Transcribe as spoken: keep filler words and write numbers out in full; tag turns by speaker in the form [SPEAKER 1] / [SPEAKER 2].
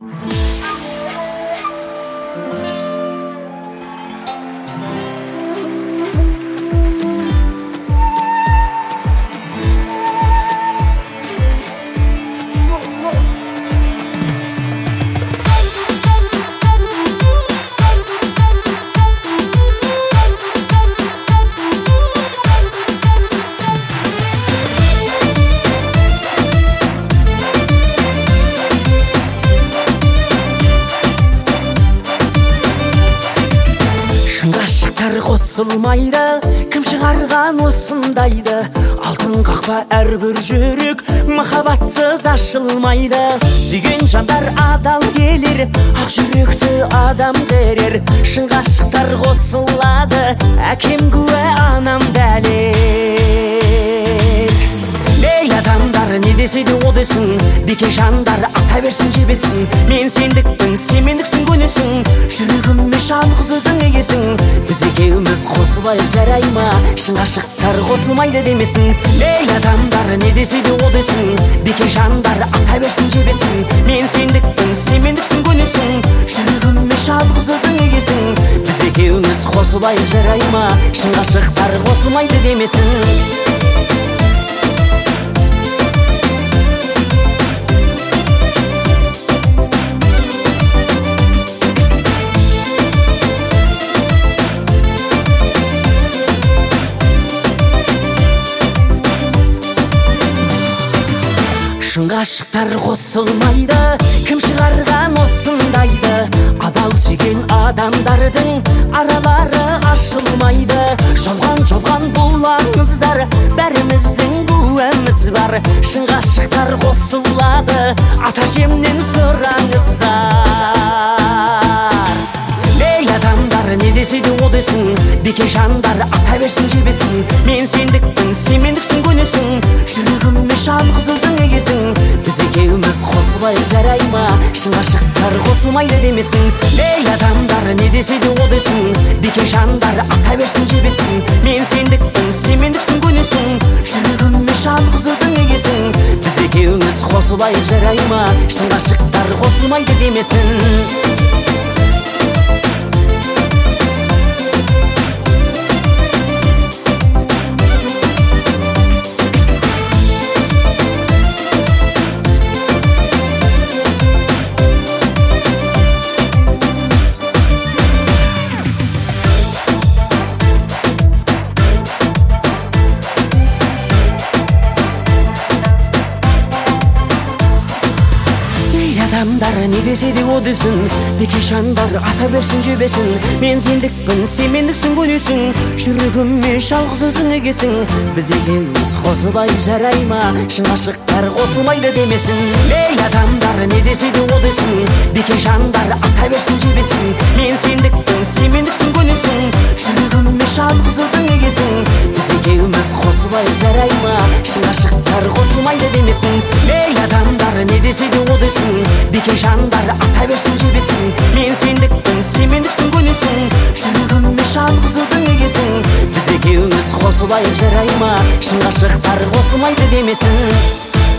[SPEAKER 1] Қосылмайды, кім шығарған осындайды? Алтын қақпа әрбір жүрек, махаббатсыз ашылмайды. Сүйген жандар адал келер, ақ жүректі адам берер. Шын ғашықтар қосылады, әкем куә, анам дәлел. Ей адамдар, не десе де о десін, беке жандар ата берсін жебесін. Мен сендікпін, сен мендіксің, көнесің, жүрегіме жалғыз өзің егесің. Біз екеуміз қосылайық, жарай ма? Шын ғашықтар қосылмайды демесін. Ей адамдар, не десе де о десін, беке жандар ата берсін жебесін. Мен сендікпін, сен мендіксің, көнесің, жүрегіме жалғыз өзің егесің. Біз екеуміз қосылайық, жарай ма? Шын ғашықтар қосылмайды демесін. Шын ғашықтар қосылмайды, кім шығарған осындайды? Адал сүйген адамдардың аралары ашылмайды. Жолған-жолған бұл аңыздар, бәріміздің куәміз бар. Шын ғашықтар қосылады, ата жемнен сұраңыздар. Ей адамдар, не десе де о десін, беке жандар ата берсін жебесін. Мен сендікпін, сен мендіксің, көнесің, жүрегіме жалғыз өзің егесің. Біз екеуміз қосылайық, жарай ма? Шын ғашықтар қосылмайды демесін. Ей адамдар, не десе де о десін, беке жандар ата берсін жебесін. Мен сендікпін, сен мендіксің, көнесің, жүрегіме жалғыз өзің егесің. Біз екеуміз қосылайық, жарай ма? Шын ғашықтар қосылмайды демесін. Адамдар, не десе де о десін, беке жандар ата берсін жебесін. Мен сендікпін, сен мендіксің, көнесің, жүрегіме жалғыз өзің егесің. Біз екеуміз қосылайық, жарай ма? Шын ғашықтар қосылмайды демесін. Ей адамдар, не десе де о десін, беке жандар ата берсін жебесін. Мен сендікпін, сен мендіксің, көнесің, жүрегіме жалғыз өзің егесің. Біз екеуміз қосылайық, жарай ма? Шын ғашықтар қосылмайды демесін. Ей адамдар, не десе де о десін, беке жандар ата берсін жебесін. Мен сендікпін, сен мендіксің, көнесің, жүрегіме жалғыз өзің егесің. Біз екеуміз қосылайық, жарай ма? Шын ғашықтар қосылмайды демесін.